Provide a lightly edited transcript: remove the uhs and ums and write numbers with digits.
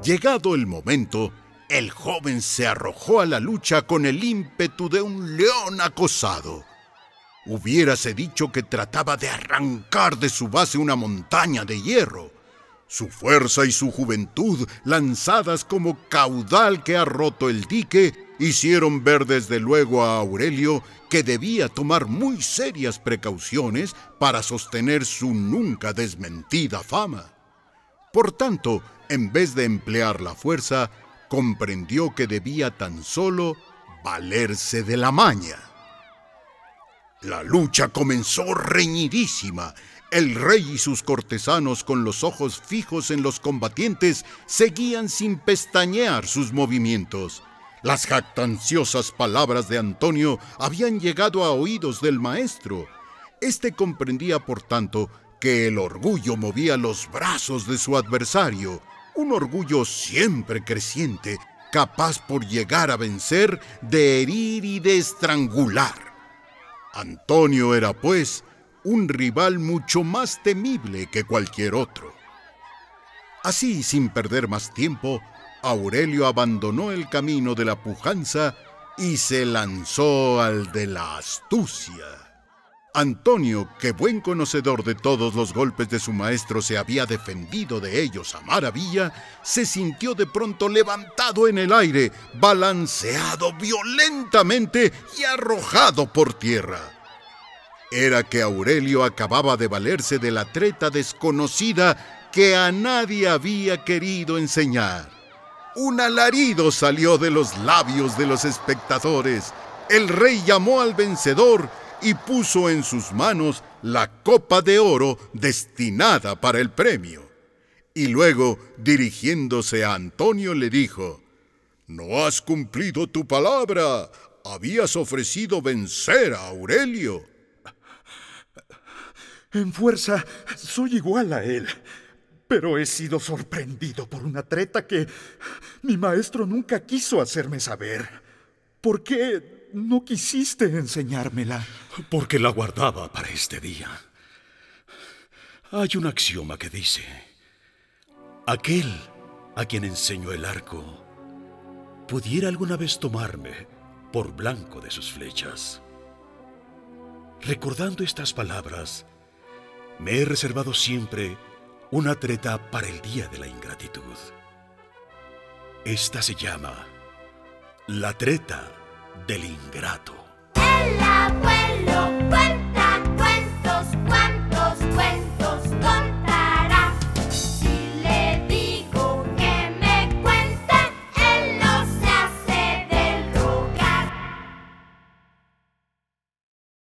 Llegado el momento, el joven se arrojó a la lucha con el ímpetu de un león acosado. Hubiérase dicho que trataba de arrancar de su base una montaña de hierro. Su fuerza y su juventud, lanzadas como caudal que ha roto el dique, hicieron ver desde luego a Aurelio que debía tomar muy serias precauciones para sostener su nunca desmentida fama. Por tanto, en vez de emplear la fuerza, comprendió que debía tan solo valerse de la maña. La lucha comenzó reñidísima. El rey y sus cortesanos, con los ojos fijos en los combatientes, seguían sin pestañear sus movimientos. Las jactanciosas palabras de Antonio habían llegado a oídos del maestro. Este comprendía, por tanto, que el orgullo movía los brazos de su adversario, un orgullo siempre creciente, capaz por llegar a vencer, de herir y de estrangular. Antonio era, pues, un rival mucho más temible que cualquier otro. Así, sin perder más tiempo, Aurelio abandonó el camino de la pujanza y se lanzó al de la astucia. Antonio, que buen conocedor de todos los golpes de su maestro se había defendido de ellos a maravilla, se sintió de pronto levantado en el aire, balanceado violentamente y arrojado por tierra. Era que Aurelio acababa de valerse de la treta desconocida que a nadie había querido enseñar. Un alarido salió de los labios de los espectadores. El rey llamó al vencedor y puso en sus manos la copa de oro destinada para el premio. Y luego, dirigiéndose a Antonio, le dijo: «No has cumplido tu palabra. Habías ofrecido vencer a Aurelio». En fuerza, soy igual a él. Pero he sido sorprendido por una treta que mi maestro nunca quiso hacerme saber. ¿Por qué no quisiste enseñármela? Porque la guardaba para este día. Hay un axioma que dice: aquel a quien enseñó el arco pudiera alguna vez tomarme por blanco de sus flechas. Recordando estas palabras, me he reservado siempre una treta para el día de la ingratitud. Esta se llama la treta del ingrato. El abuelo